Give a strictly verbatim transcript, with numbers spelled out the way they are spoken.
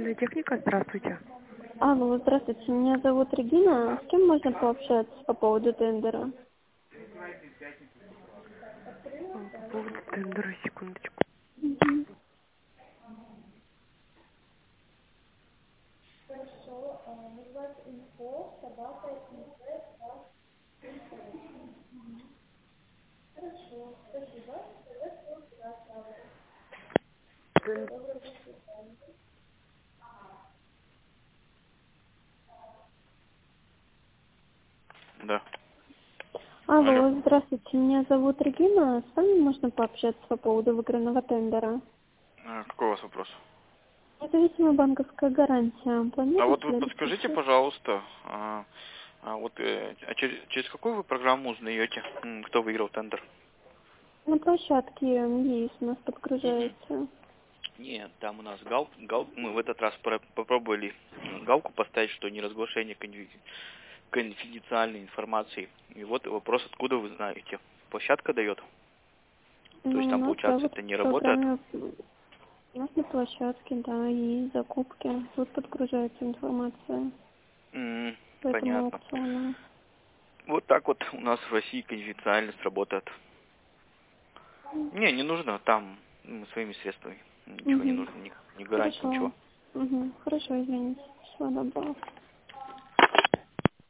Строительная техника, здравствуйте. Алло, здравствуйте, меня зовут Регина. С кем можно пообщаться по поводу тендера? А, По поводу тендера, секундочку. Мгм. Тен- Да. Алло. Алло, здравствуйте, меня зовут Регина. С вами можно пообщаться по поводу выигранного тендера? А, какой у вас вопрос? Независимая банковская гарантия. А вот Планируете вы ли открыть подскажите, счет? пожалуйста, а, а вот э, а через, через какую вы программу узнаете, м, кто выиграл тендер? На площадке есть, у нас Мгм. подгружается. Нет, там у нас гал, гал, мы в этот раз про- попробовали м, галку поставить, что не разглашение конфи- конфиденциальной информации. И вот вопрос, откуда вы знаете? Площадка дает? То есть Ну, у там, нас, да, получается, вот это не в работает? программе, у нас на площадке, да, и закупки. Тут подгружается информация М, по этому понятно. аукциону. Вот так вот у нас в России конфиденциальность работает. Не, не нужно, там мы своими средствами. Ничего не Угу. нужно, ни, ни гарантии, Хорошо. ничего. Угу. Хорошо, извините. Всего доброго.